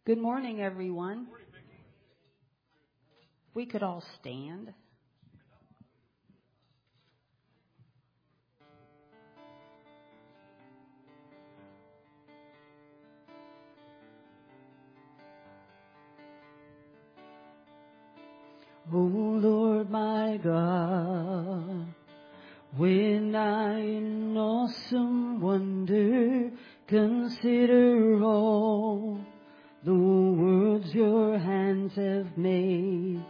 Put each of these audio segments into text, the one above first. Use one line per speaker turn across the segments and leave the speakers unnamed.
Good morning, everyone. We could all stand. O Lord my God, when I in awesome wonder consider all the worlds your hands have made,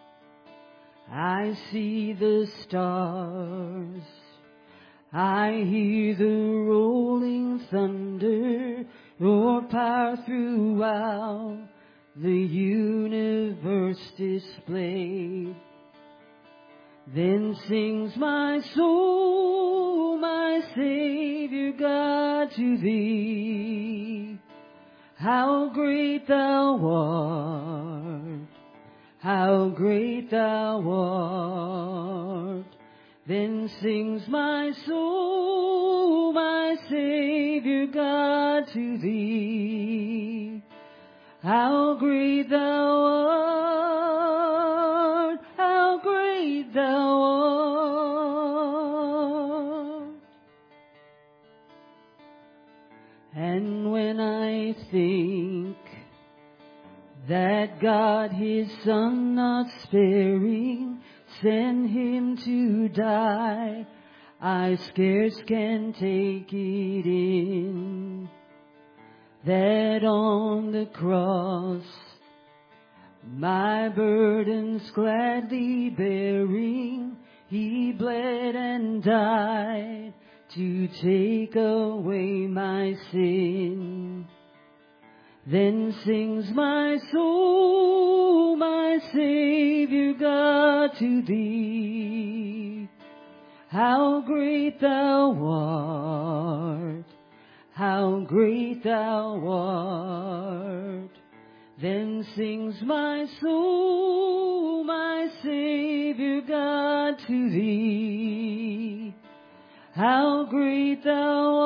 I see the stars, I hear the rolling thunder, your power throughout the universe displayed. Then sings my soul, my Savior God, to thee. How great thou art, how great thou art. Then sings my soul, my Savior God, to thee. How great thou art, how great thou art. And when I think that God his Son not sparing sent him to die, I scarce can take it in, that on the cross, my burdens gladly bearing, he bled and died to take away my sin. Then sings my soul, my Savior God, to thee. How great thou art, how great thou art. Then sings my soul, my Savior God, to thee. How great thou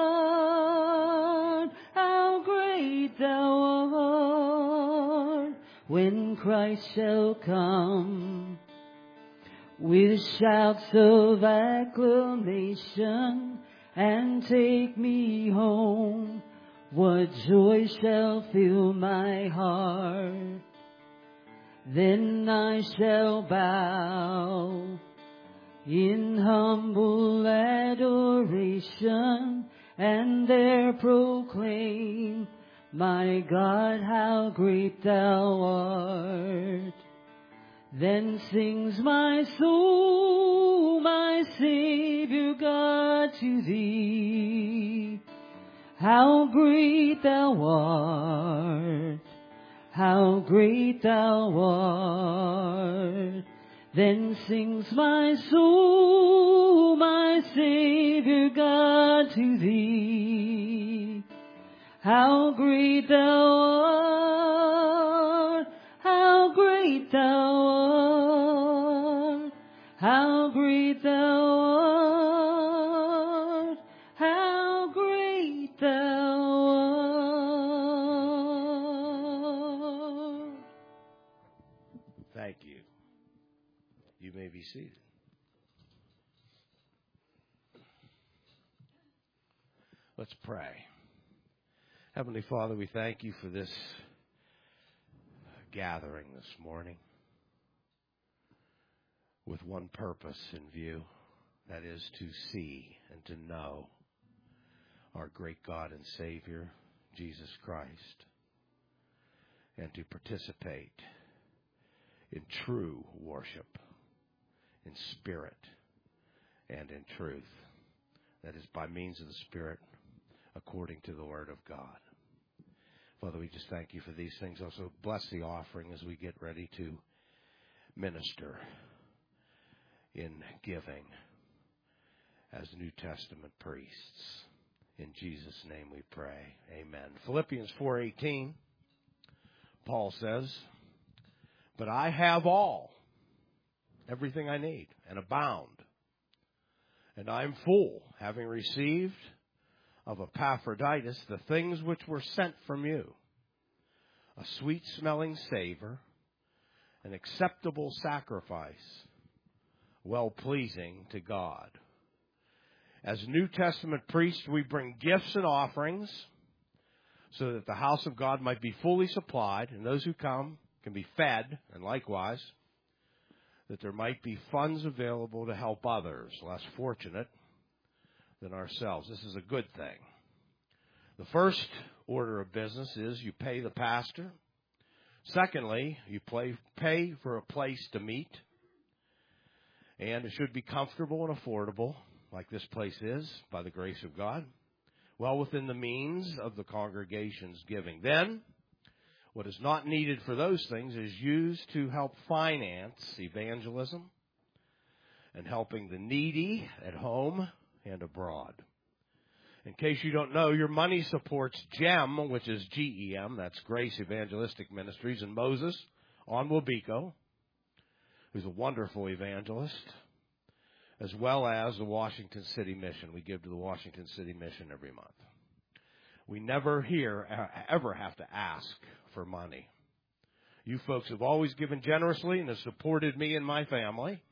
art, how great thou art. When Christ shall come with shouts of acclamation and take me home, what joy shall fill my heart. Then I shall bow in humble adoration and there proclaim, my God, how great thou art. Then sings my soul, my Savior God, to thee. How great thou art, how great thou art. Then sings my soul, my Savior God, to thee. How great thou art, how great thou art, how great thou art, how great thou art.
Thank you. You may be seated. Let's pray. Heavenly Father, we thank you for this gathering this morning with one purpose in view, that is to see and to know our great God and Savior, Jesus Christ, and to participate in true worship, in spirit and in truth, that is by means of the Spirit, according to the Word of God. Father, we just thank you for these things. Also bless the offering as we get ready to minister in giving as New Testament priests. In Jesus' name we pray. Amen. Philippians 4:18, Paul says, but I have everything I need, and abound. And I am full, having received of Epaphroditus the things which were sent from you, a sweet-smelling savor, an acceptable sacrifice, well-pleasing to God. As New Testament priests, we bring gifts and offerings so that the house of God might be fully supplied, and those who come can be fed, and likewise, that there might be funds available to help others less fortunate than ourselves. This is a good thing. The first order of business is you pay the pastor. Secondly, you pay for a place to meet, and it should be comfortable and affordable, like this place is, by the grace of God, well within the means of the congregation's giving. Then, what is not needed for those things is used to help finance evangelism and helping the needy at home and abroad. In case you don't know, your money supports GEM, which is GEM, that's Grace Evangelistic Ministries, and Moses on Wabiko, who's a wonderful evangelist, as well as the Washington City Mission. We give to the Washington City Mission every month. We never here ever have to ask for money. You folks have always given generously and have supported me and my family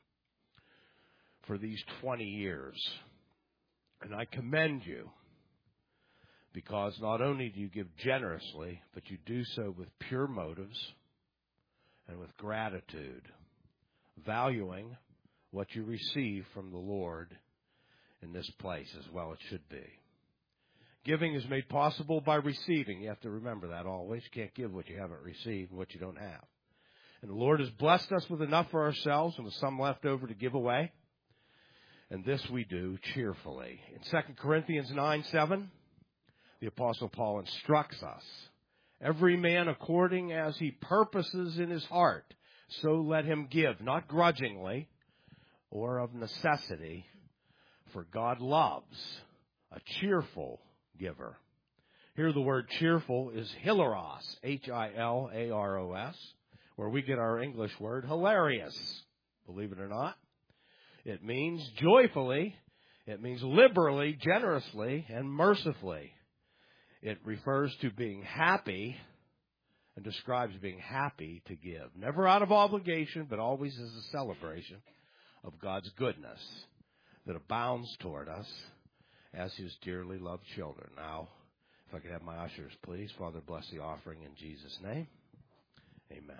for these 20 years. And I commend you because not only do you give generously, but you do so with pure motives and with gratitude, valuing what you receive from the Lord in this place as well it should be. Giving is made possible by receiving. You have to remember that always. You can't give what you haven't received and what you don't have. And the Lord has blessed us with enough for ourselves and with some left over to give away. And this we do cheerfully. In 2 Corinthians 9:7, the Apostle Paul instructs us, every man according as he purposes in his heart, so let him give, not grudgingly or of necessity, for God loves a cheerful giver. Here the word cheerful is hilaros, Hilaros, where we get our English word hilarious, believe it or not. It means joyfully, it means liberally, generously, and mercifully. It refers to being happy and describes being happy to give. Never out of obligation, but always as a celebration of God's goodness that abounds toward us as his dearly loved children. Now, if I could have my ushers, please. Father, bless the offering in Jesus' name. Amen.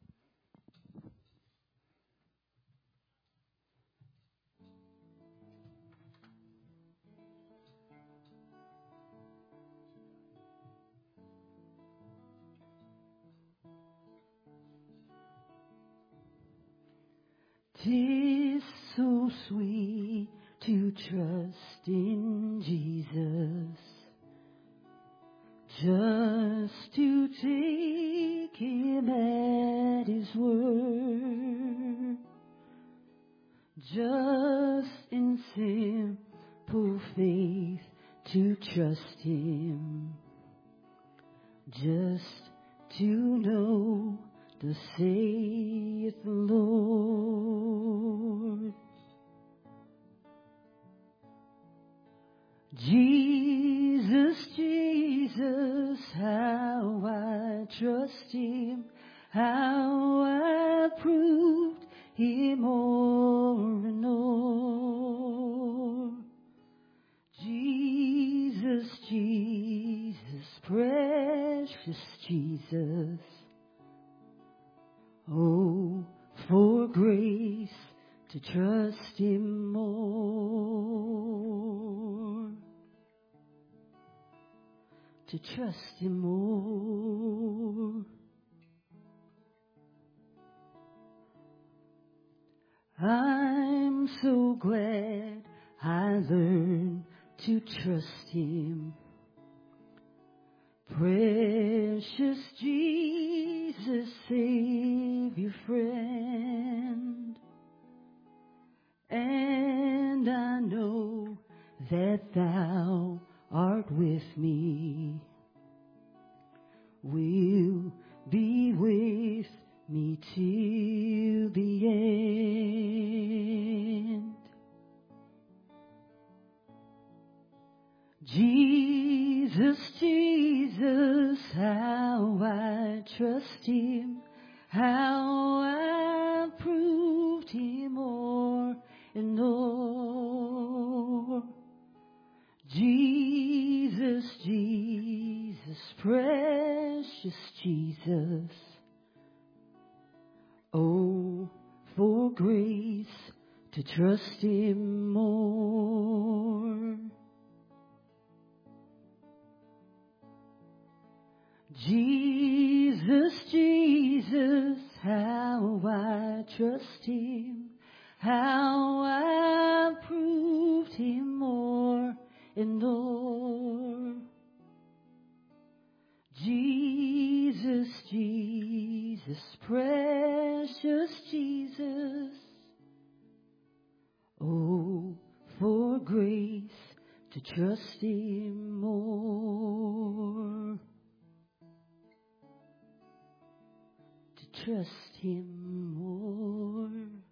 Tis so sweet to trust in Jesus, just to take him at his word, just in simple faith to trust him, just to know thus saith the Lord. Jesus, Jesus, how I trust him, how I proved him more and more. Jesus, Jesus, precious Jesus. Oh, for grace to trust him more, to trust him more. I'm so glad I learned to trust him. Precious Jesus, Savior, friend, and I know that thou art with me, will be with me till the end. Jesus, Jesus, how I trust Him, how I proved Him more and more. Jesus, Jesus, precious Jesus. Oh, for grace to trust Him more. Jesus, Jesus, how I trust Him, how I proved Him more and more. Jesus, Jesus, precious Jesus. Oh, for grace to trust Him more. To trust Him more.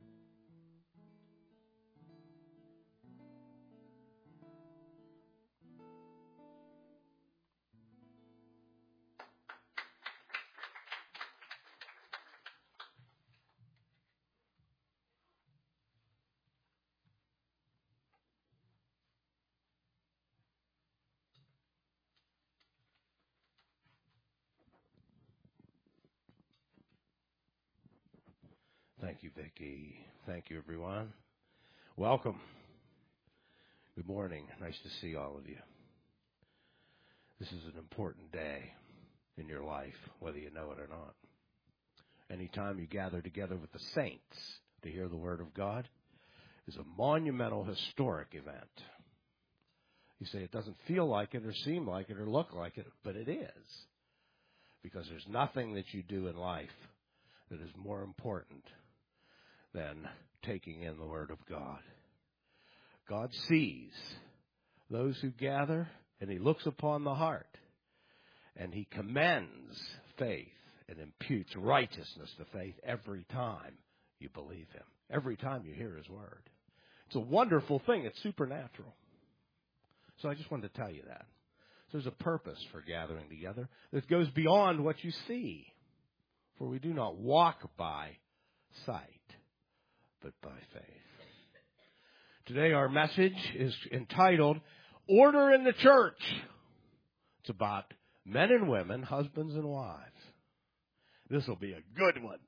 Thank you, Vicki. Thank you, everyone. Welcome. Good morning. Nice to see all of you. This is an important day in your life, whether you know it or not. Anytime you gather together with the saints to hear the Word of God is a monumental, historic event. You say it doesn't feel like it or seem like it or look like it, but it is. Because there's nothing that you do in life that is more important than taking in the Word of God. God sees those who gather, and He looks upon the heart, and He commends faith and imputes righteousness to faith every time you believe Him, every time you hear His Word. It's a wonderful thing. It's supernatural. So I just wanted to tell you that. So there's a purpose for gathering together that goes beyond what you see. For we do not walk by sight, but by faith. Today our message is entitled, Order in the Church. It's about men and women, husbands and wives. This will be a good one.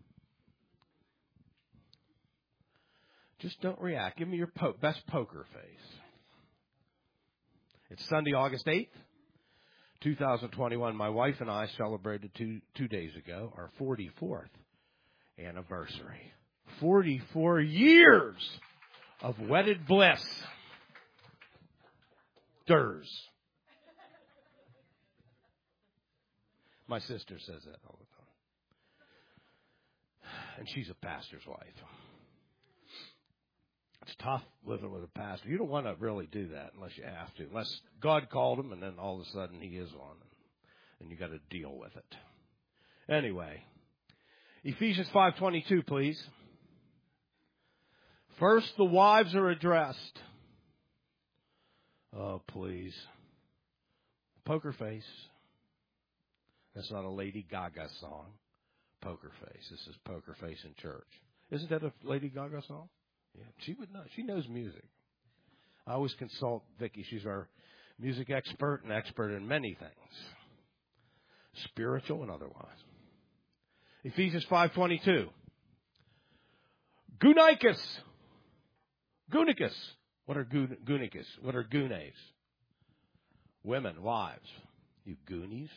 Just don't react. Give me your best poker face. It's Sunday, August 8th, 2021. My wife and I celebrated two days ago our 44th anniversary. 44 years of wedded bliss. Durs. My sister says that all the time. And she's a pastor's wife. It's tough living with a pastor. You don't want to really do that unless you have to. Unless God called him and then all of a sudden he is on. And you got to deal with it. Anyway, Ephesians 5:22, please. First, the wives are addressed. Oh, please. Poker face. That's not a Lady Gaga song. Poker face. This is Poker Face in Church. Isn't that a Lady Gaga song? Yeah, she would know. She knows music. I always consult Vicki. She's our music expert and expert in many things, spiritual and otherwise. Ephesians 5:22. Gunikis. Gunikis. What are gunikis? What are gunes? Women, wives. You goonies.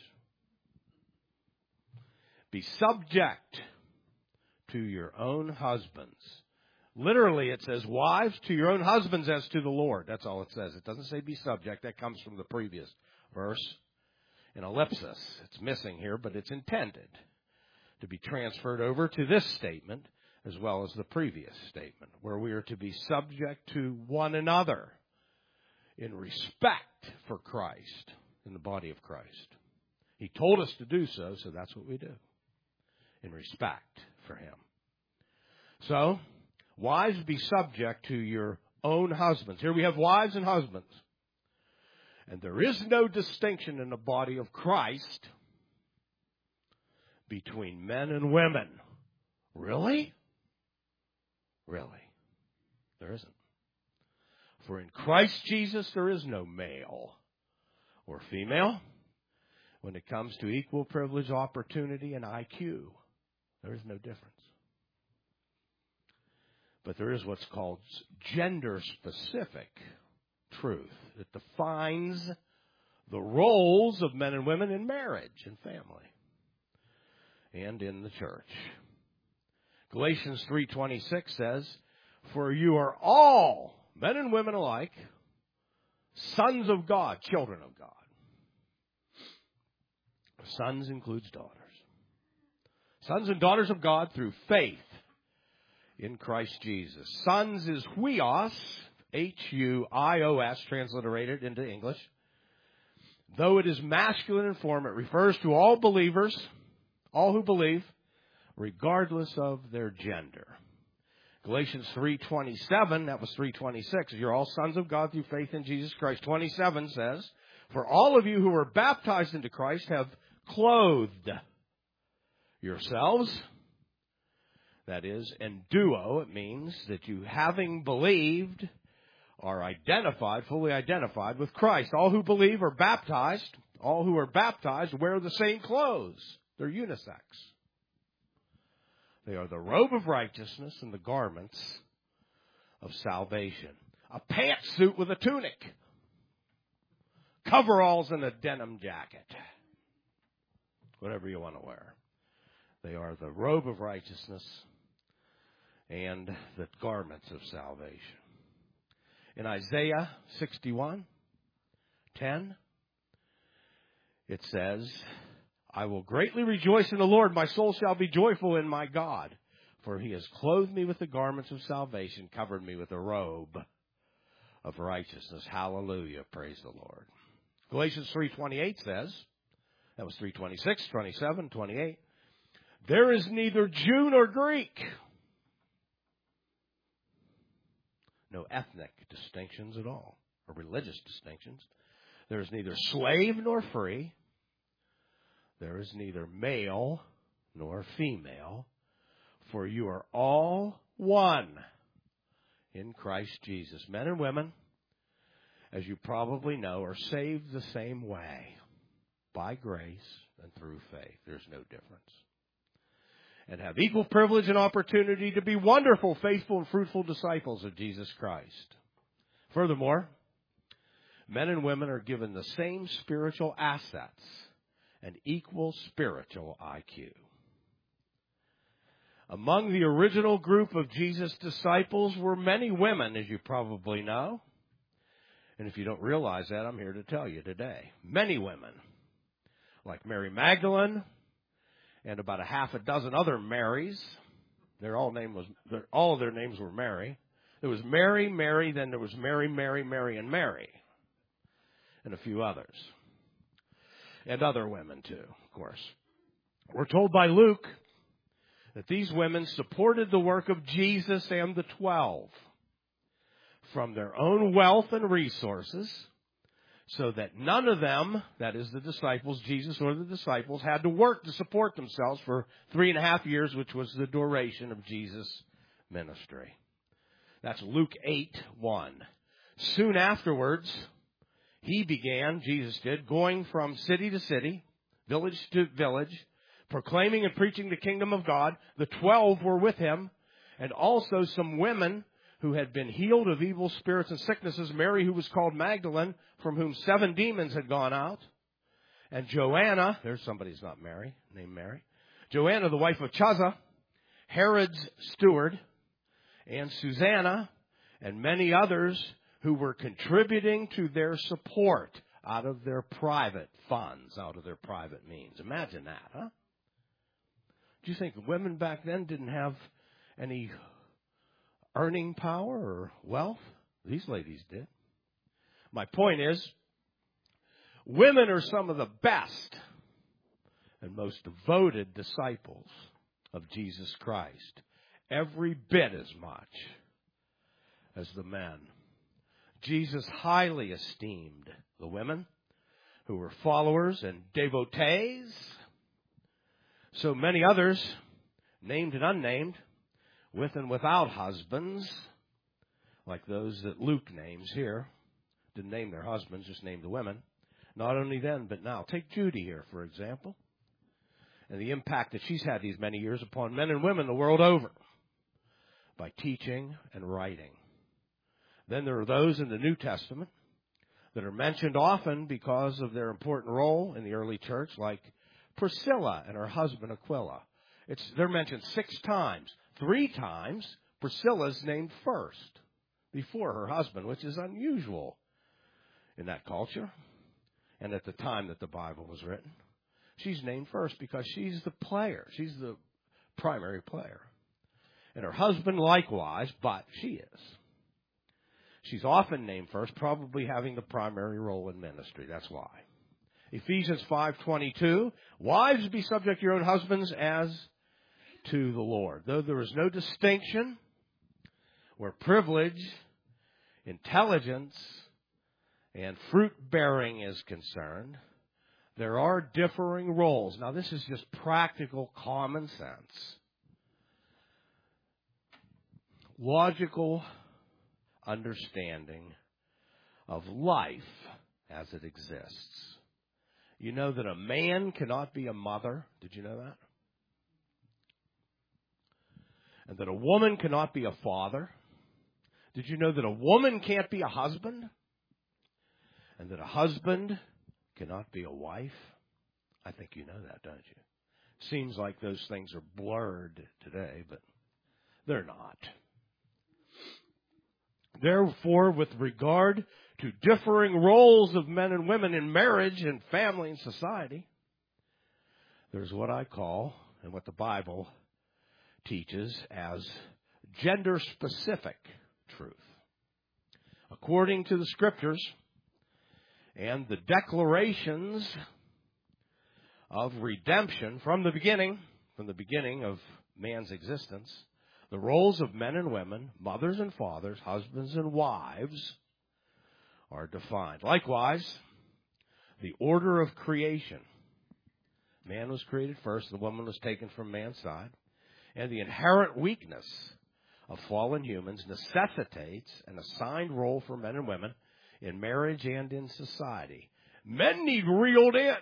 Be subject to your own husbands. Literally, it says, wives, to your own husbands as to the Lord. That's all it says. It doesn't say be subject. That comes from the previous verse. An ellipsis. It's missing here, but it's intended to be transferred over to this statement as well as the previous statement, where we are to be subject to one another in respect for Christ, in the body of Christ. He told us to do so, so that's what we do, in respect for Him. So, wives, be subject to your own husbands. Here we have wives and husbands. And there is no distinction in the body of Christ between men and women. Really? Really? There isn't. For in Christ Jesus there is no male or female. When it comes to equal privilege, opportunity, and IQ, there is no difference. But there is what's called gender-specific truth. It defines the roles of men and women in marriage and family and in the church. Galatians 3:26 says, "For you are all, men and women alike, sons of God, children of God." Sons includes daughters. Sons and daughters of God through faith in Christ Jesus. Sons is huios, H-U-I-O-S, transliterated into English. Though it is masculine in form, it refers to all believers, all who believe, regardless of their gender. Galatians 3:27, that was 3:26. You're all sons of God through faith in Jesus Christ. 27 says, "For all of you who are baptized into Christ have clothed yourselves." That is, enduo, it means that you, having believed, are identified, fully identified with Christ. All who believe are baptized. All who are baptized wear the same clothes. They're unisex. They are the robe of righteousness and the garments of salvation. A pantsuit with a tunic. Coveralls and a denim jacket. Whatever you want to wear. They are the robe of righteousness and the garments of salvation. In Isaiah 61:10, it says, "I will greatly rejoice in the Lord. My soul shall be joyful in my God. For he has clothed me with the garments of salvation, covered me with a robe of righteousness." Hallelujah. Praise the Lord. Galatians 3:28 says, that was 3:26, 27, 28. "There is neither Jew nor Greek." No ethnic distinctions at all, or religious distinctions. "There is neither slave nor free. There is neither male nor female. For you are all one in Christ Jesus." Men and women, as you probably know, are saved the same way. By grace and through faith. There's no difference. And have equal privilege and opportunity to be wonderful, faithful, and fruitful disciples of Jesus Christ. Furthermore, men and women are given the same spiritual assets and equal spiritual IQ. Among the original group of Jesus' disciples were many women, as you probably know. And if you don't realize that, I'm here to tell you today. Many women, like Mary Magdalene and about a half a dozen other Marys. All of their names were Mary. There was Mary, Mary, then there was Mary, Mary, Mary, and Mary. And a few others. And other women too, of course. We're told by Luke that these women supported the work of Jesus and the 12 from their own wealth and resources, so that none of them, that is the disciples, Jesus or the disciples, had to work to support themselves for 3.5 years, which was the duration of Jesus' ministry. That's Luke 8:1. Soon afterwards, Jesus did, going from city to city, village to village, proclaiming and preaching the kingdom of God. The 12 were with him, and also some women who had been healed of evil spirits and sicknesses. Mary, who was called Magdalene, from whom 7 demons had gone out. And Joanna, there's somebody who's not Mary, named Mary. Joanna, the wife of Chuza, Herod's steward, and Susanna, and many others who were contributing to their support out of their private funds, out of their private means. Imagine that, huh? Do you think women back then didn't have any earning power or wealth? These ladies did. My point is, women are some of the best and most devoted disciples of Jesus Christ, every bit as much as the men. Jesus highly esteemed the women who were followers and devotees. So many others, named and unnamed, with and without husbands, like those that Luke names here, didn't name their husbands, just named the women. Not only then, but now. Take Judy here, for example, and the impact that she's had these many years upon men and women the world over by teaching and writing. Then there are those in the New Testament that are mentioned often because of their important role in the early church, like Priscilla and her husband Aquila. They're mentioned 6 times. 3 times, Priscilla's named first before her husband, which is unusual in that culture and at the time that the Bible was written. She's named first because she's the player. She's the primary player. And her husband likewise, but she is. She's often named first, probably having the primary role in ministry. That's why. Ephesians 5:22, wives, be subject to your own husbands as to the Lord. Though there is no distinction where privilege, intelligence, and fruit-bearing is concerned, there are differing roles. Now, this is just practical common sense. Logical understanding of life as it exists. You know that a man cannot be a mother. Did you know that? And that a woman cannot be a father. Did you know that a woman can't be a husband? And that a husband cannot be a wife? I think you know that, don't you? Seems like those things are blurred today, but they're not. Therefore, with regard to differing roles of men and women in marriage and family and society, there's what I call, and what the Bible teaches as gender-specific truth. According to the Scriptures and the declarations of redemption from the beginning of man's existence, the roles of men and women, mothers and fathers, husbands and wives, are defined. Likewise, the order of creation. Man was created first, the woman was taken from man's side, and the inherent weakness of fallen humans necessitates an assigned role for men and women in marriage and in society. Men need reeled in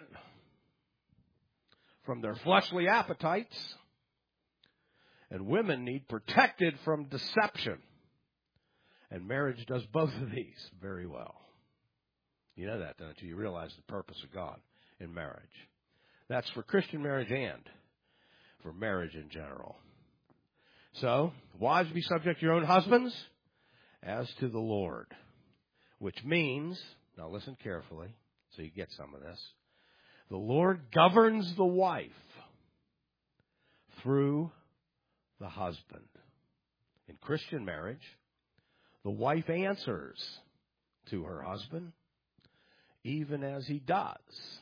from their fleshly appetites, and women need protected from deception. And marriage does both of these very well. You know that, don't you? You realize the purpose of God in marriage. That's for Christian marriage and for marriage in general. So, wives, be subject to your own husbands as to the Lord. Which means, now listen carefully so you get some of this. The Lord governs the wife through the husband. In Christian marriage, the wife answers to her husband even as he does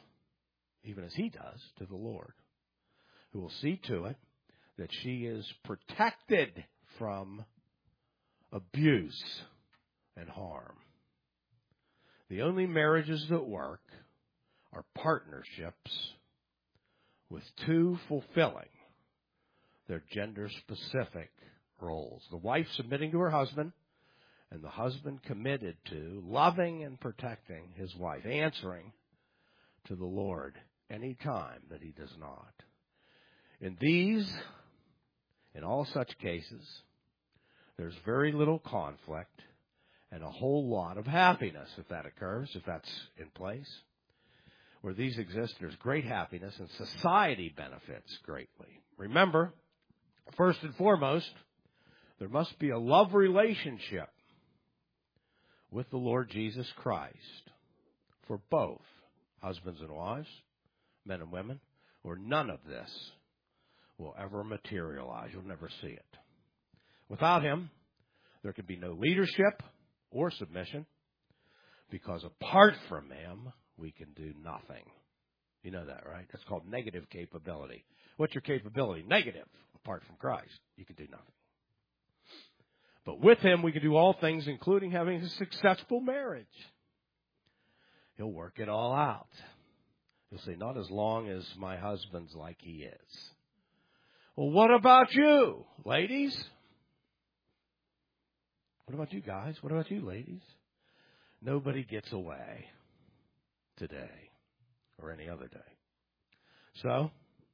to the Lord, who will see to it that she is protected from abuse and harm. The only marriages that work are partnerships with two fulfilling their gender-specific roles. The wife submitting to her husband, and the husband committed to loving and protecting his wife, answering to the Lord any time that he does not. In all such cases, there's very little conflict and a whole lot of happiness if that occurs, if that's in place. Where these exist, there's great happiness, and society benefits greatly. Remember, first and foremost, there must be a love relationship with the Lord Jesus Christ for both husbands and wives, men and women, or none of this will ever materialize. You'll never see it. Without him, there can be no leadership or submission, because apart from him, we can do nothing. You know that, right? That's called negative capability. What's your capability? Negative. Apart from Christ, you can do nothing. But with him, we can do all things, including having a successful marriage. He'll work it all out. You'll say, not as long as my husband's like he is. Well, what about you, ladies? What about you guys? What about you, ladies? Nobody gets away today or any other day. So,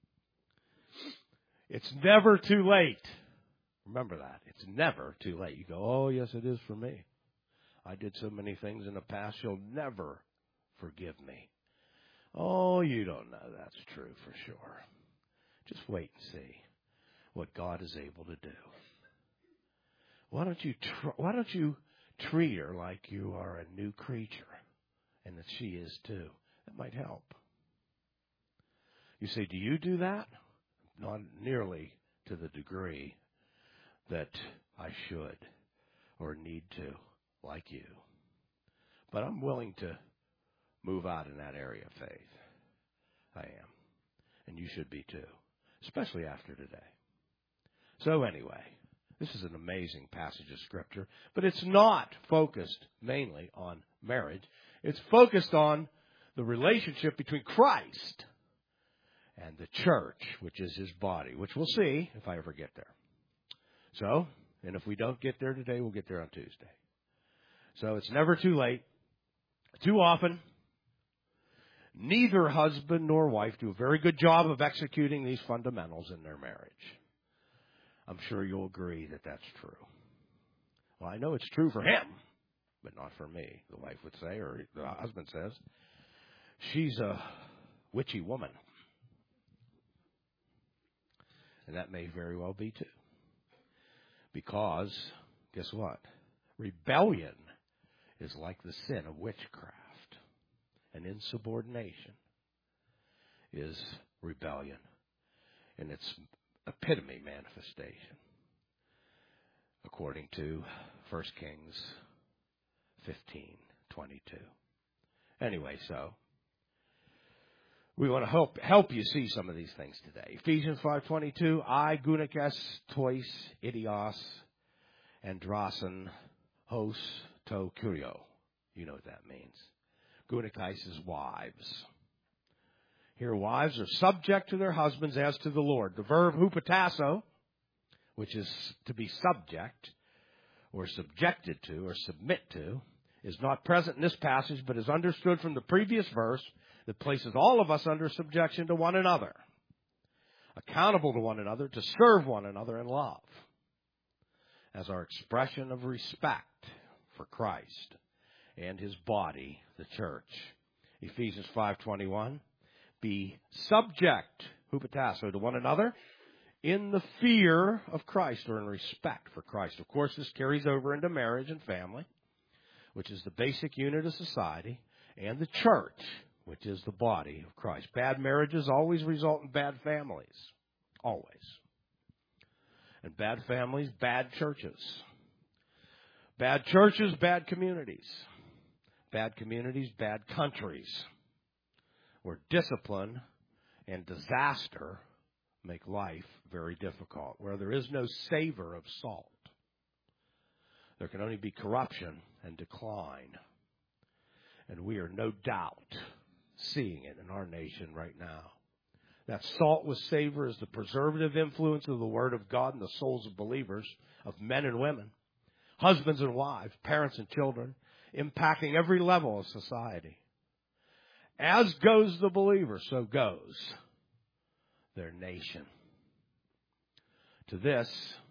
it's never too late. Remember that. It's never too late. You go, oh, yes, it is for me. I did so many things in the past. You'll never forgive me. Oh, you don't know that's true for sure. Just wait and see what God is able to do. Why don't you treat her like you are a new creature and that she is too? That might help. You say, do you do that? Not nearly to the degree that I should or need to, like you. But I'm willing to move out in that area of faith. I am. And you should be too, especially after today. So anyway, this is an amazing passage of Scripture, but it's not focused mainly on marriage. It's focused on the relationship between Christ and the church, which is his body, which we'll see if I ever get there. So, and if we don't get there today, we'll get there on Tuesday. So it's never too late. Too often, neither husband nor wife do a very good job of executing these fundamentals in their marriage. I'm sure you'll agree that that's true. Well, I know it's true for him, but not for me, the wife would say, or the husband says. She's a witchy woman. And that may very well be too. Because, guess what? Rebellion is like the sin of witchcraft. And insubordination is rebellion in its epitome manifestation, according to 1 Kings 15:22. Anyway, so we want to help you see some of these things today. Ephesians 5:22, I, Gunikes, tois, idios, andrasen, hos, to kurio. You know what that means. Gunikes is wives. Here, wives are subject to their husbands as to the Lord. The verb hupatasso, which is to be subject, or subjected to, or submit to, is not present in this passage, but is understood from the previous verse that places all of us under subjection to one another, accountable to one another, to serve one another in love, as our expression of respect for Christ and his body, the church. Ephesians 5:21, be subject, hupatasso, to one another in the fear of Christ, or in respect for Christ. Of course, this carries over into marriage and family, which is the basic unit of society, and the church, which is the body of Christ. Bad marriages always result in bad families. Always. And bad families, bad churches. Bad churches, bad communities. Bad communities, bad countries, where discipline and disaster make life very difficult, where there is no savor of salt. There can only be corruption and decline. And we are no doubt seeing it in our nation right now. That salt with savor is the preservative influence of the Word of God in the souls of believers, of men and women, husbands and wives, parents and children, impacting every level of society. As goes the believer, so goes their nation. To this,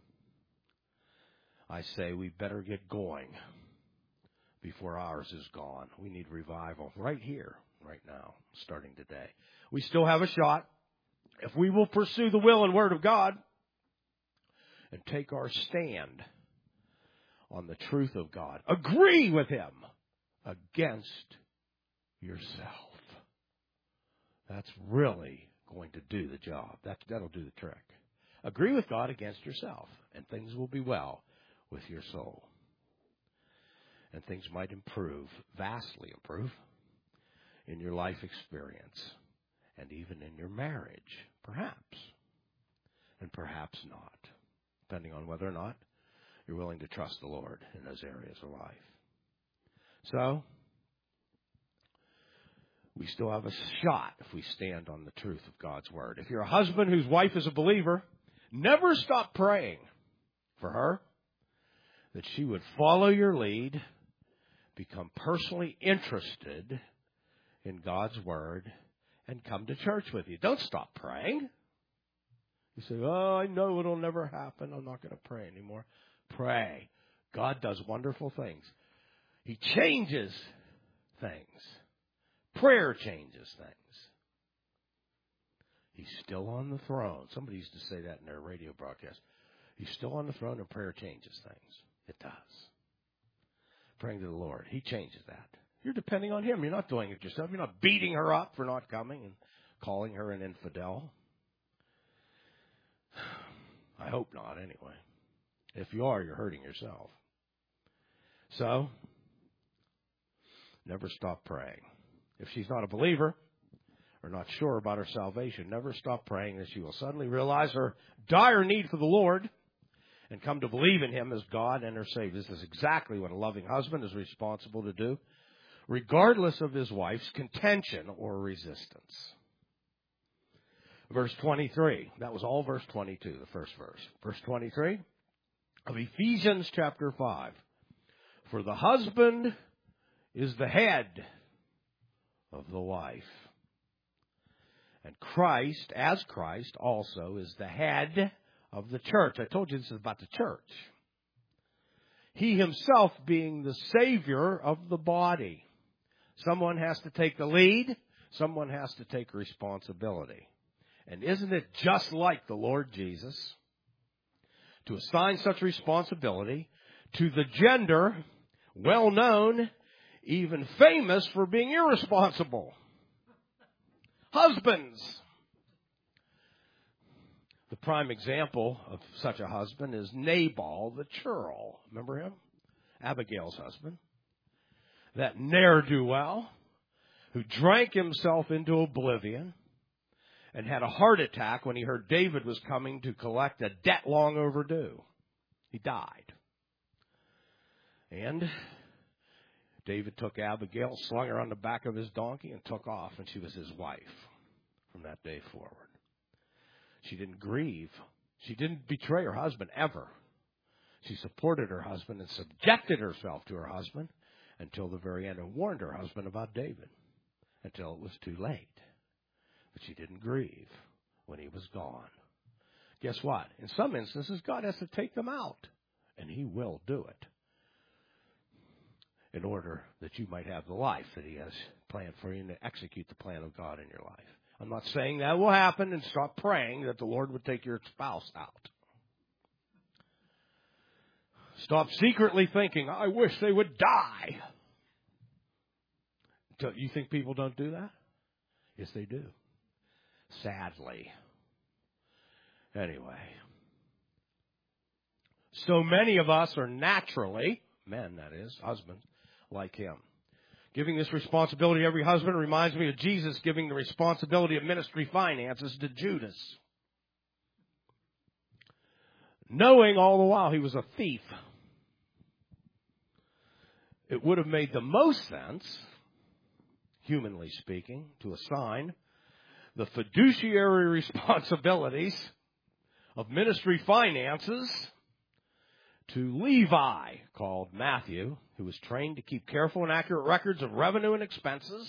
I say we better get going before ours is gone. We need revival right here, right now, starting today. We still have a shot if we will pursue the will and word of God and take our stand on the truth of God. Agree with him against yourself. That's really going to do the job. That'll do the trick. Agree with God against yourself, and things will be well with your soul. And things might improve, vastly improve, in your life experience, and even in your marriage, perhaps. And perhaps not, depending on whether or not you're willing to trust the Lord in those areas of life. So, we still have a shot if we stand on the truth of God's Word. If you're a husband whose wife is a believer, Never stop praying for her that she would follow your lead, become personally interested in God's Word, and come to church with you. Don't stop praying. You say, oh, I know it'll never happen. I'm not going to pray anymore. Pray. God does wonderful things. He changes things. Prayer changes things. He's still on the throne. Somebody used to say that in their radio broadcast. He's still on the throne and prayer changes things. It does. Praying to the Lord. He changes that. You're depending on Him. You're not doing it yourself. You're not beating her up for not coming and calling her an infidel. I hope not, anyway. If you are, you're hurting yourself. So, never stop praying. If she's not a believer or not sure about her salvation, never stop praying that she will suddenly realize her dire need for the Lord and come to believe in Him as God and her Savior. This is exactly what a loving husband is responsible to do, regardless of his wife's contention or resistance. Verse 23. That was all verse 22, the first verse. Verse 23 of Ephesians chapter 5. For the husband is the head of the wife. And Christ, as Christ, also is the head of the church. I told you this is about the church. He Himself being the Savior of the body. Someone has to take the lead. Someone has to take responsibility. And isn't it just like the Lord Jesus to assign such responsibility to the gender well known, even famous for being irresponsible? Husbands. The prime example of such a husband is Nabal the churl. Remember him? Abigail's husband. That ne'er-do-well who drank himself into oblivion and had a heart attack when he heard David was coming to collect a debt long overdue. He died. And David took Abigail, slung her on the back of his donkey, and took off, and she was his wife from that day forward. She didn't grieve. She didn't betray her husband ever. She supported her husband and subjected herself to her husband until the very end, and warned her husband about David until it was too late. But she didn't grieve when he was gone. Guess what? In some instances, God has to take them out, and He will do it in order that you might have the life that He has planned for you and to execute the plan of God in your life. I'm not saying that will happen, and stop praying that the Lord would take your spouse out. Stop secretly thinking, I wish they would die. You think people don't do that? Yes, they do. Sadly. Anyway. So many of us are naturally, men that is, husbands, like him. Giving this responsibility to every husband reminds me of Jesus giving the responsibility of ministry finances to Judas. Knowing all the while he was a thief. It would have made the most sense, humanly speaking, to assign the fiduciary responsibilities of ministry finances to Levi, called Matthew, who was trained to keep careful and accurate records of revenue and expenses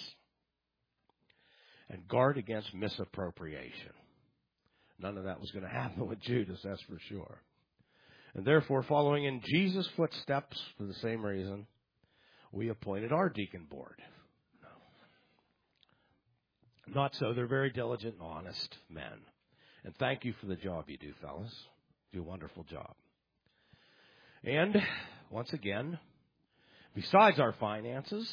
and guard against misappropriation. None of that was going to happen with Judas, that's for sure. And therefore, following in Jesus' footsteps for the same reason, we appointed our deacon board. No. Not so. They're very diligent and honest men. And thank you for the job you do, fellas. You do a wonderful job. And, once again, besides our finances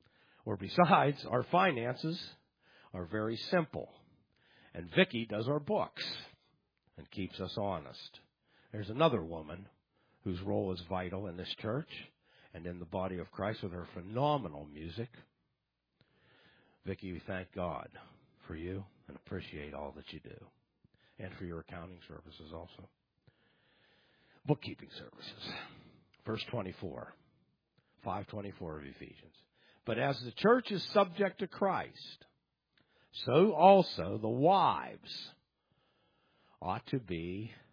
are very simple. And Vicki does our books and keeps us honest. There's another woman whose role is vital in this church and in the body of Christ with her phenomenal music. Vicki, we thank God for you and appreciate all that you do. And for your accounting services also. Bookkeeping services. Verse 24. 5:24 of Ephesians. But as the church is subject to Christ, so also the wives ought to be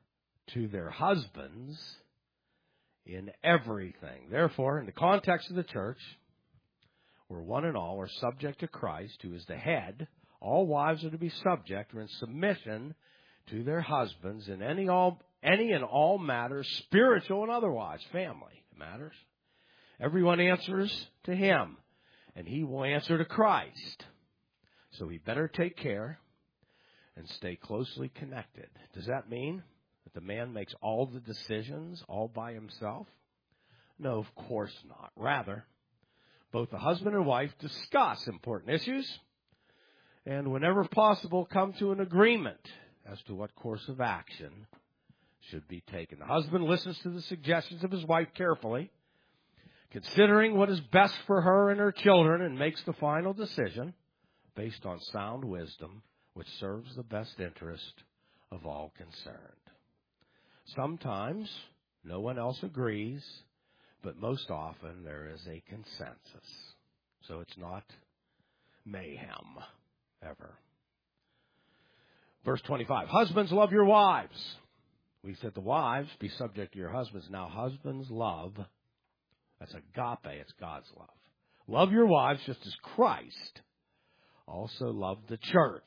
to their husbands in everything. Therefore, in the context of the church, where one and all are subject to Christ, who is the head, all wives are to be subject or in submission to their husbands in any and all matters, spiritual and otherwise, family matters. Everyone answers to him, and he will answer to Christ. So we better take care and stay closely connected. Does that mean that the man makes all the decisions all by himself? No, of course not. Rather, both the husband and wife discuss important issues and whenever possible come to an agreement as to what course of action should be taken. The husband listens to the suggestions of his wife carefully, considering what is best for her and her children, and makes the final decision based on sound wisdom, which serves the best interest of all concerned. Sometimes no one else agrees, but most often there is a consensus. So it's not mayhem, ever. Verse 25, husbands, love your wives. We said the wives, be subject to your husbands. Now husbands love, that's agape, it's God's love. Love your wives just as Christ also loved the church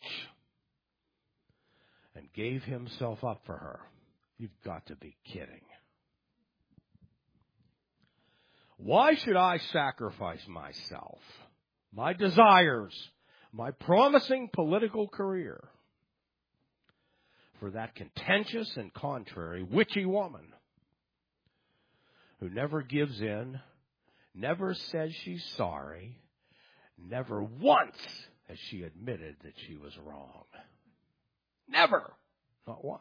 and gave himself up for her. You've got to be kidding. Why should I sacrifice myself, my desires, my promising political career for that contentious and contrary, witchy woman who never gives in, never says she's sorry, never once has she admitted that she was wrong? Never. Not once.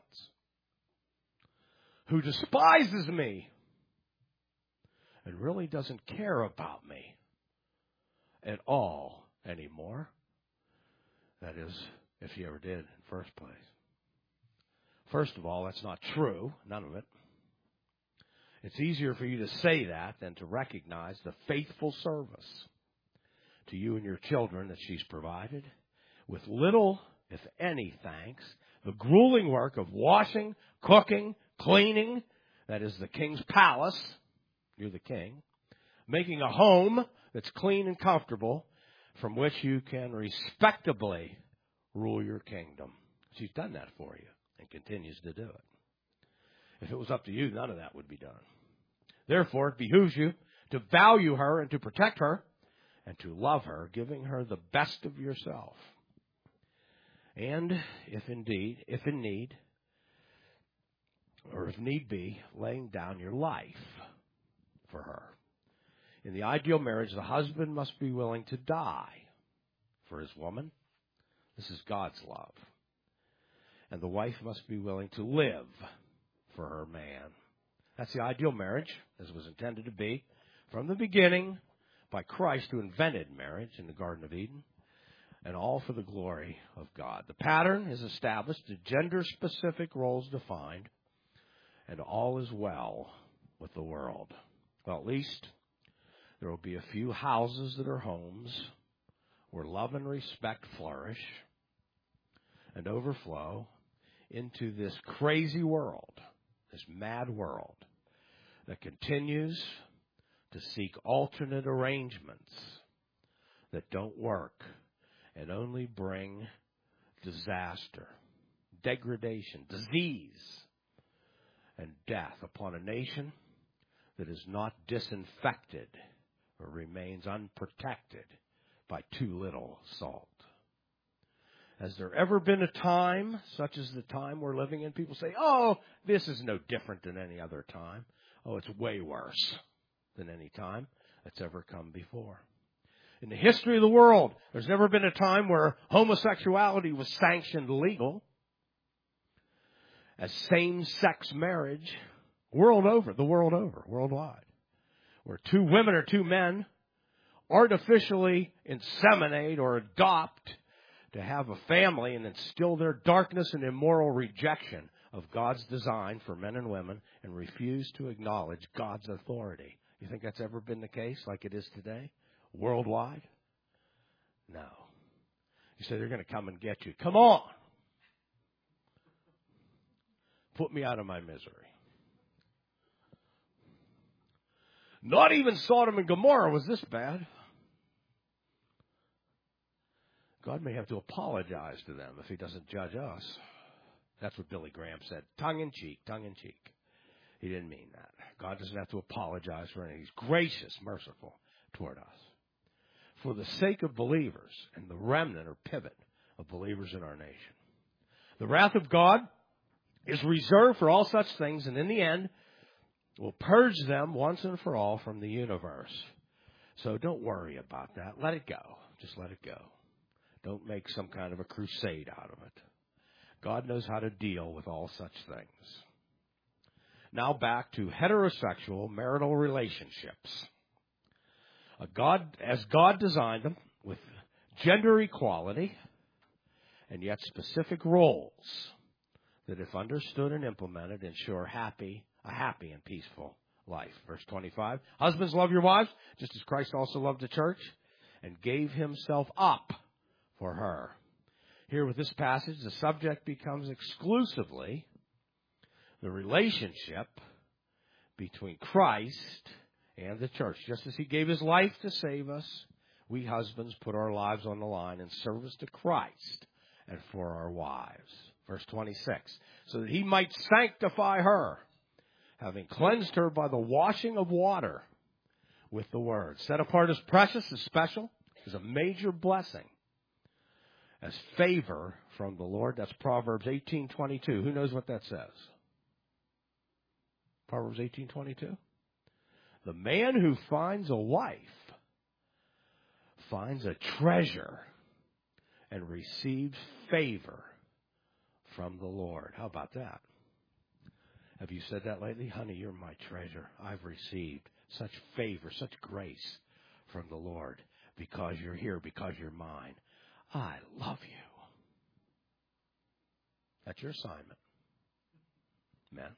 Who despises me and really doesn't care about me at all anymore. That is, if he ever did in the first place. First of all, that's not true. None of it. It's easier for you to say that than to recognize the faithful service to you and your children that she's provided, with little, if any, thanks, the grueling work of washing, cooking, cleaning, that is the king's palace, you're the king, making a home that's clean and comfortable from which you can respectably rule your kingdom. She's done that for you and continues to do it. If it was up to you, none of that would be done. Therefore, it behooves you to value her and to protect her and to love her, giving her the best of yourself. And if in need be, laying down your life for her. In the ideal marriage, the husband must be willing to die for his woman. This is God's love. And the wife must be willing to live for her man. That's the ideal marriage, as it was intended to be from the beginning by Christ, who invented marriage in the Garden of Eden, and all for the glory of God. The pattern is established, the gender-specific roles defined, and all is well with the world. Well, at least there will be a few houses that are homes where love and respect flourish and overflow into this crazy world, this mad world that continues to seek alternate arrangements that don't work and only bring disaster, degradation, disease, and death upon a nation that is not disinfected or remains unprotected by too little salt. Has there ever been a time, such as the time we're living in, people say, oh, this is no different than any other time. Oh, it's way worse than any time that's ever come before. In the history of the world, there's never been a time where homosexuality was sanctioned legal as same-sex marriage the world over, worldwide, where two women or two men artificially inseminate or adopt to have a family and instill their darkness and immoral rejection of God's design for men and women and refuse to acknowledge God's authority. You think that's ever been the case like it is today? Worldwide? No. You say they're going to come and get you. Come on. Put me out of my misery. Not even Sodom and Gomorrah was this bad. God may have to apologize to them if he doesn't judge us. That's what Billy Graham said. Tongue in cheek, tongue in cheek. He didn't mean that. God doesn't have to apologize for anything. He's gracious, merciful toward us. For the sake of believers and the remnant or pivot of believers in our nation. The wrath of God is reserved for all such things, and in the end, will purge them once and for all from the universe. So don't worry about that. Let it go. Just let it go. Don't make some kind of a crusade out of it. God knows how to deal with all such things. Now back to heterosexual marital relationships. As God designed them with gender equality and yet specific roles that, if understood and implemented, ensure a happy and peaceful life. Verse 25, husbands, love your wives, just as Christ also loved the church and gave himself up for her. Here with this passage, the subject becomes exclusively the relationship between Christ and the church. Just as he gave his life to save us, we husbands put our lives on the line in service to Christ and for our wives. Verse 26, so that he might sanctify her, having cleansed her by the washing of water with the word. Set apart as precious, as special, as a major blessing, as favor from the Lord. That's Proverbs 18:22. Who knows what that says? Proverbs 18:22. The man who finds a wife finds a treasure and receives favor from the Lord. How about that? Have you said that lately? Honey, you're my treasure. I've received such favor, such grace from the Lord because you're here, because you're mine. I love you. That's your assignment. Amen.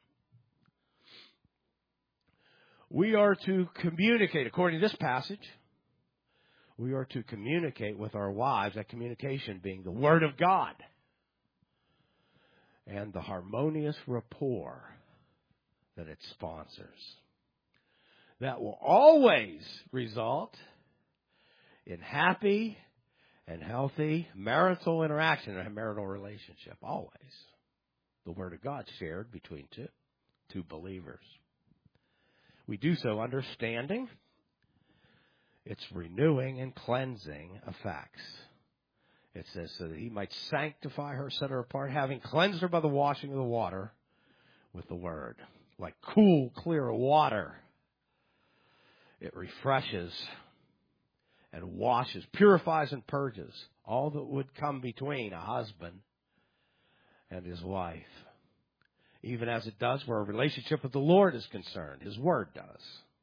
We are to communicate, according to this passage, we are to communicate with our wives, that communication being the Word of God and the harmonious rapport that it sponsors. That will always result in happy and healthy marital interaction and a marital relationship. Always. The Word of God shared between two believers. We do so understanding its renewing and cleansing effects. It says, so that he might sanctify her, set her apart, having cleansed her by the washing of the water with the word. Like cool, clear water. It refreshes and washes, purifies and purges all that would come between a husband and his wife. Even as it does where a relationship with the Lord is concerned. His Word does.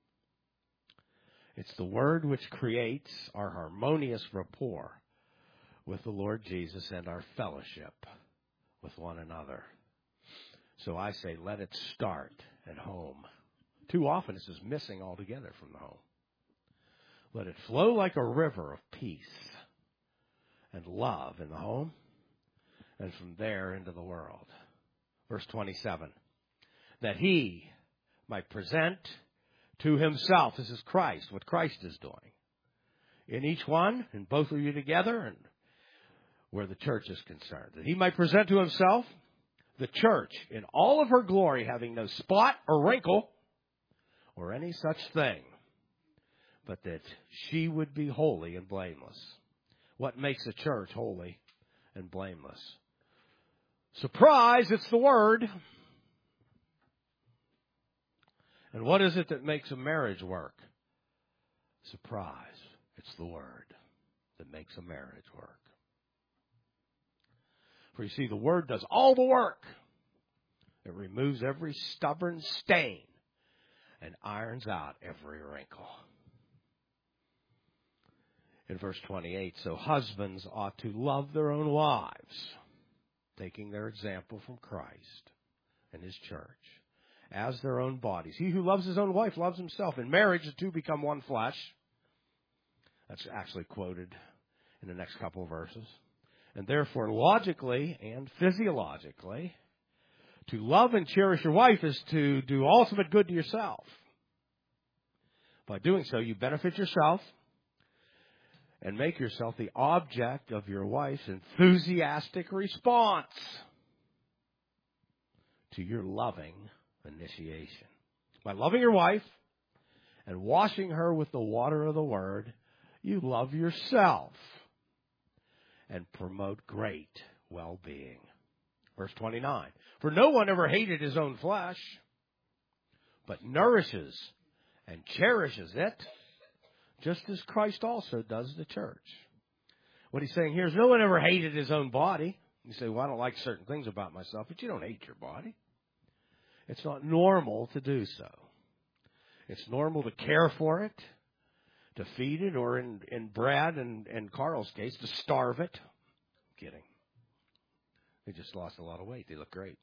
It's the Word which creates our harmonious rapport with the Lord Jesus and our fellowship with one another. So I say, let it start at home. Too often this is missing altogether from the home. Let it flow like a river of peace and love in the home and from there into the world. Verse 27, that he might present to himself, this is Christ, what Christ is doing, in each one, and both of you together, and where the church is concerned, that he might present to himself the church in all of her glory, having no spot or wrinkle or any such thing, but that she would be holy and blameless. What makes a church holy and blameless? Surprise, it's the Word. And what is it that makes a marriage work? Surprise, it's the Word that makes a marriage work. For you see, the Word does all the work. It removes every stubborn stain and irons out every wrinkle. In verse 28, so husbands ought to love their own wives, taking their example from Christ and his church, as their own bodies. He who loves his own wife loves himself. In marriage, the two become one flesh. That's actually quoted in the next couple of verses. And therefore, logically and physiologically, To love and cherish your wife is to do ultimate good to yourself. By doing so, you benefit yourself and make yourself the object of your wife's enthusiastic response to your loving initiation. By loving your wife and washing her with the water of the Word, you love yourself and promote great well-being. Verse 29, for no one ever hated his own flesh, but nourishes and cherishes it, just as Christ also does the church. What he's saying here is no one ever hated his own body. You say, well, I don't like certain things about myself, but you don't hate your body. It's not normal to do so. It's normal to care for it, to feed it, or in Brad and Carl's case, to starve it. I'm kidding. They just lost a lot of weight. They look great.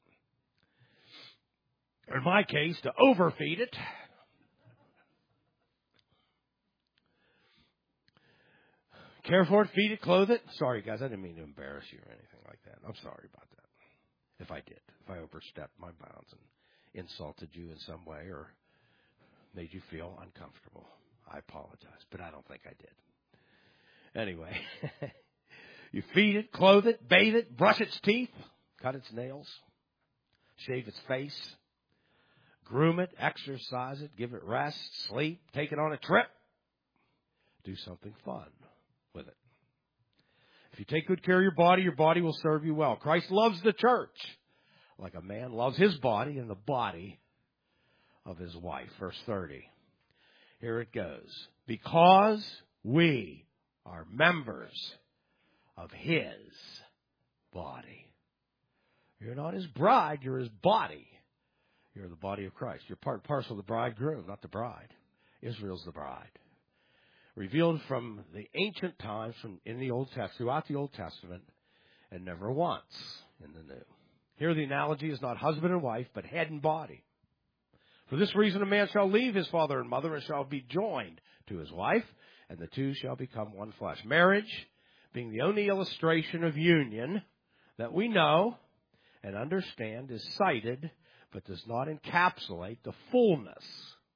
Or in my case, to overfeed it. Care for it, feed it, clothe it. Sorry, guys, I didn't mean to embarrass you or anything like that. I'm sorry about that. If I did, if I overstepped my bounds and insulted you in some way or made you feel uncomfortable, I apologize, but I don't think I did. Anyway, you feed it, clothe it, bathe it, brush its teeth, cut its nails, shave its face, groom it, exercise it, give it rest, sleep, take it on a trip, do something fun with it. If you take good care of your body will serve you well. Christ loves the church like a man loves his body and the body of his wife. Verse 30. Here it goes. Because we are members of his body. You're not his bride, you're his body. You're the body of Christ. You're part and parcel of the bridegroom, not the bride. Israel's the bride. Revealed from the ancient times, in the Old Testament, throughout the Old Testament, and never once in the New. Here the analogy is not husband and wife, but head and body. For this reason a man shall leave his father and mother and shall be joined to his wife, and the two shall become one flesh. Marriage, being the only illustration of union that we know and understand, is cited, but does not encapsulate the fullness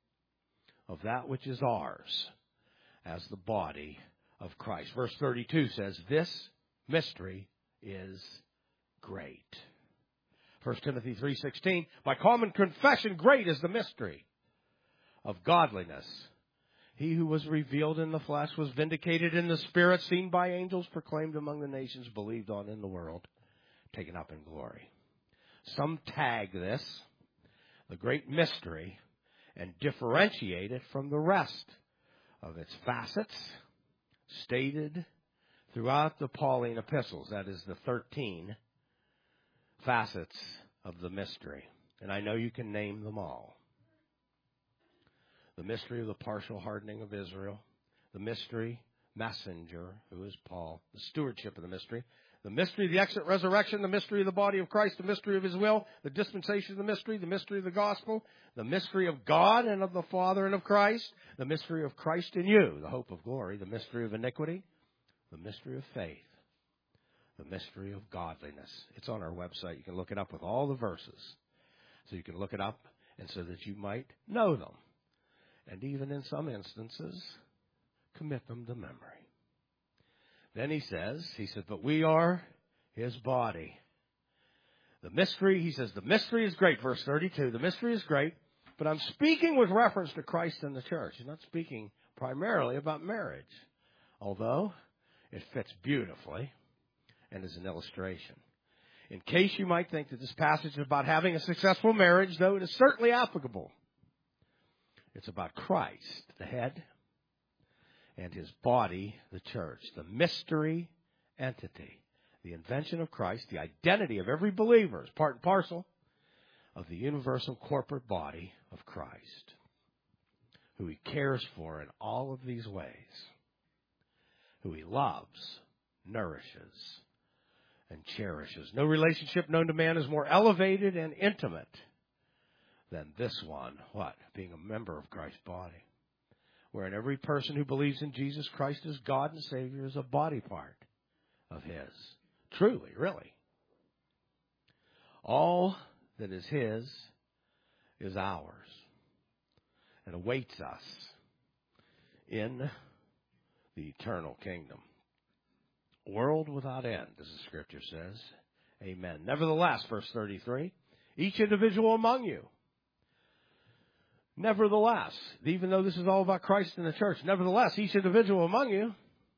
of that which is ours as the body of Christ. Verse 32 says, this mystery is great. 1 Timothy 3:16, by common confession, great is the mystery of godliness. He who was revealed in the flesh was vindicated in the spirit, seen by angels, proclaimed among the nations, believed on in the world, taken up in glory. Some tag this the great mystery and differentiate it from the rest of its facets stated throughout the Pauline epistles. That is the 13 facets of the mystery. And I know you can name them all. The mystery of the partial hardening of Israel, the mystery messenger, who is Paul, the stewardship of the mystery of the exit resurrection, the mystery of the body of Christ, the mystery of his will, the dispensation of the mystery of the gospel, the mystery of God and of the Father and of Christ, the mystery of Christ in you, the hope of glory, the mystery of iniquity, the mystery of faith, the mystery of godliness. It's on our website. You can look it up with all the verses. So you can look it up and so that you might know them. And even in some instances, commit them to memory. Then he says, but we are his body. The mystery, he says, the mystery is great. Verse 32, the mystery is great, but I'm speaking with reference to Christ and the church. He's not speaking primarily about marriage, although it fits beautifully and is an illustration. In case you might think that this passage is about having a successful marriage, though it is certainly applicable. It's about Christ, the head, and his body, the church, the mystery entity, the invention of Christ, the identity of every believer is part and parcel of the universal corporate body of Christ, who he cares for in all of these ways, who he loves, nourishes, and cherishes. No relationship known to man is more elevated and intimate than this one. What? Being a member of Christ's body. Wherein every person who believes in Jesus Christ as God and Savior is a body part of his. Truly, really. All that is His is ours and awaits us in the eternal kingdom. World without end, as the Scripture says. Amen. Nevertheless, verse 33, each individual among you. Nevertheless, even though this is all about Christ and the church, nevertheless, each individual among you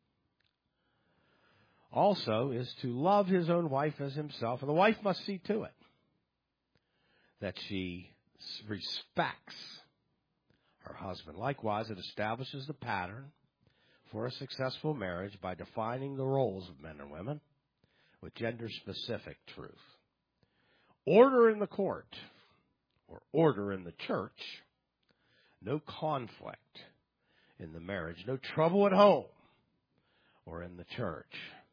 also is to love his own wife as himself, and the wife must see to it that she respects her husband. Likewise, it establishes the pattern for a successful marriage by defining the roles of men and women with gender-specific truth. Order in the court, or order in the church, no conflict in the marriage, no trouble at home or in the church.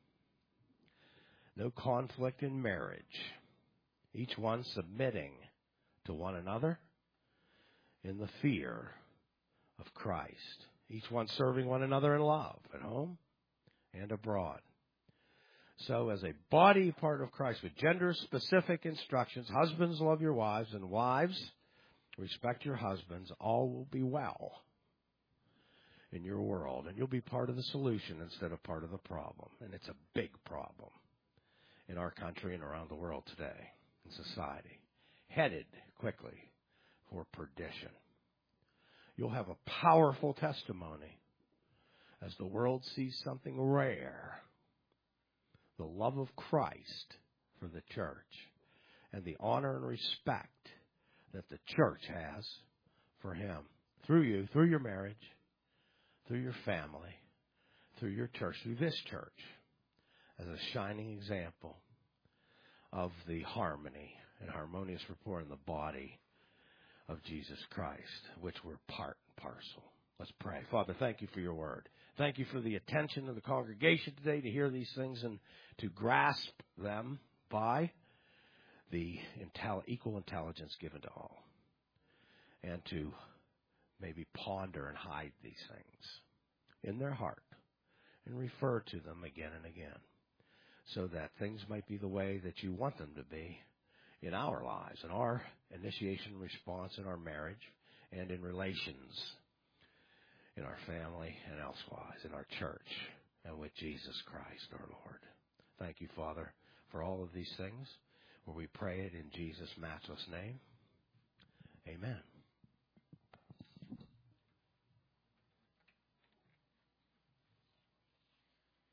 No conflict in marriage, each one submitting to one another in the fear of Christ. Each one serving one another in love at home and abroad. So as a body part of Christ with gender-specific instructions, husbands, love your wives, and wives, respect your husbands, all will be well in your world. And you'll be part of the solution instead of part of the problem. And it's a big problem in our country and around the world today, in society, headed quickly for perdition. You'll have a powerful testimony as the world sees something rare, the love of Christ for the church and the honor and respect that the church has for Him through you, through your marriage, through your family, through your church, through this church, as a shining example of the harmony and harmonious rapport in the body of Jesus Christ, which we're part and parcel. Let's pray. Father, thank you for your word. Thank you for the attention of the congregation today to hear these things and to grasp them by the equal intelligence given to all, and to maybe ponder and hide these things in their heart and refer to them again and again, so that things might be the way that you want them to be in our lives, in our initiation response, in our marriage, and in relations, in our family and elsewise, in our church, and with Jesus Christ our Lord. Thank you, Father, for all of these things, where we pray it in Jesus' matchless name. Amen.